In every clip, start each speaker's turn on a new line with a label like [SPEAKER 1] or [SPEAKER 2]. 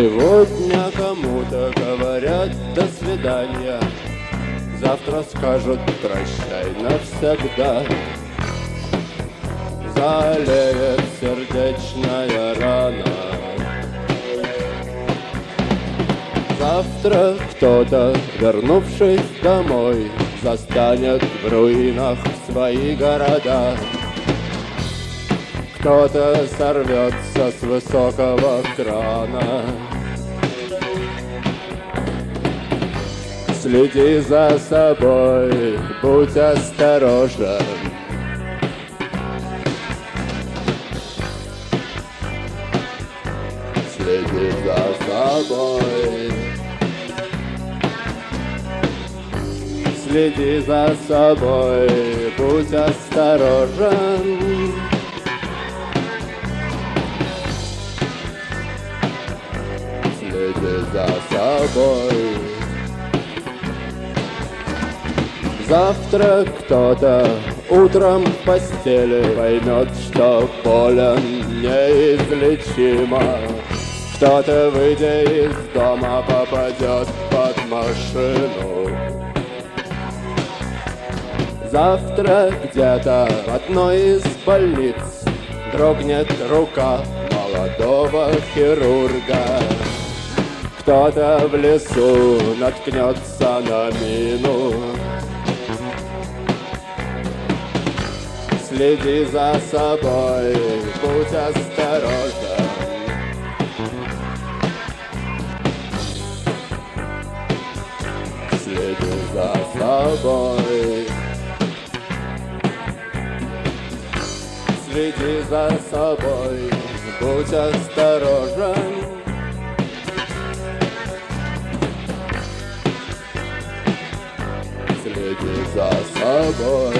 [SPEAKER 1] Сегодня кому-то говорят до свидания, завтра скажут прощай навсегда. Залеет сердечная рана. Завтра кто-то, вернувшись домой, застанет в руинах свои города. Кто-то сорвется с высокого крана. Следи за собой, будь осторожен. Следи за собой. Следи за собой, будь осторожен. Следи за собой. Завтра кто-то утром в постели поймет, что болен неизлечимо. Кто-то, выйдя из дома, попадет под машину. Завтра где-то в одной из больниц дрогнет рука молодого хирурга. Кто-то в лесу наткнется на мину. Следи за собой, будь осторожен. Следи за собой. Следи за собой, будь осторожен. Следи за собой.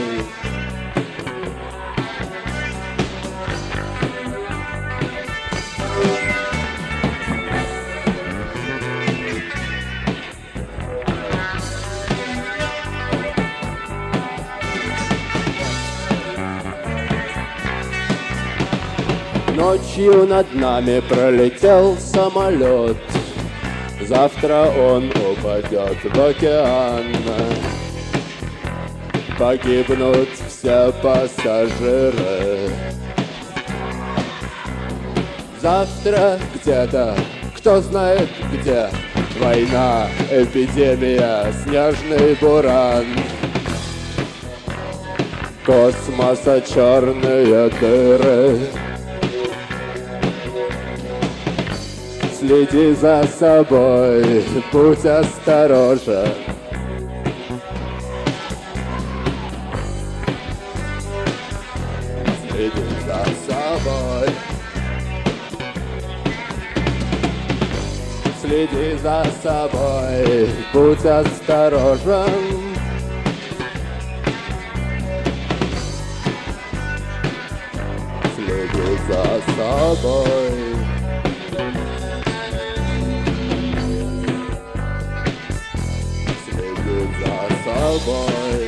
[SPEAKER 1] Ночью над нами пролетел самолет. Завтра он упадет в океан. Погибнут все пассажиры. Завтра где-то, кто знает где, война, эпидемия, снежный буран. Космоса черные дыры. Следи за собой, будь осторожен. Следи за собой. Следи за собой, будь осторожен. Следи за собой. Собой.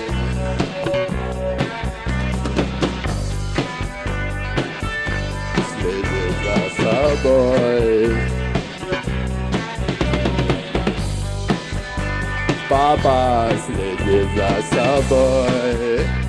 [SPEAKER 1] Следи за собой. Папа, следи за собой.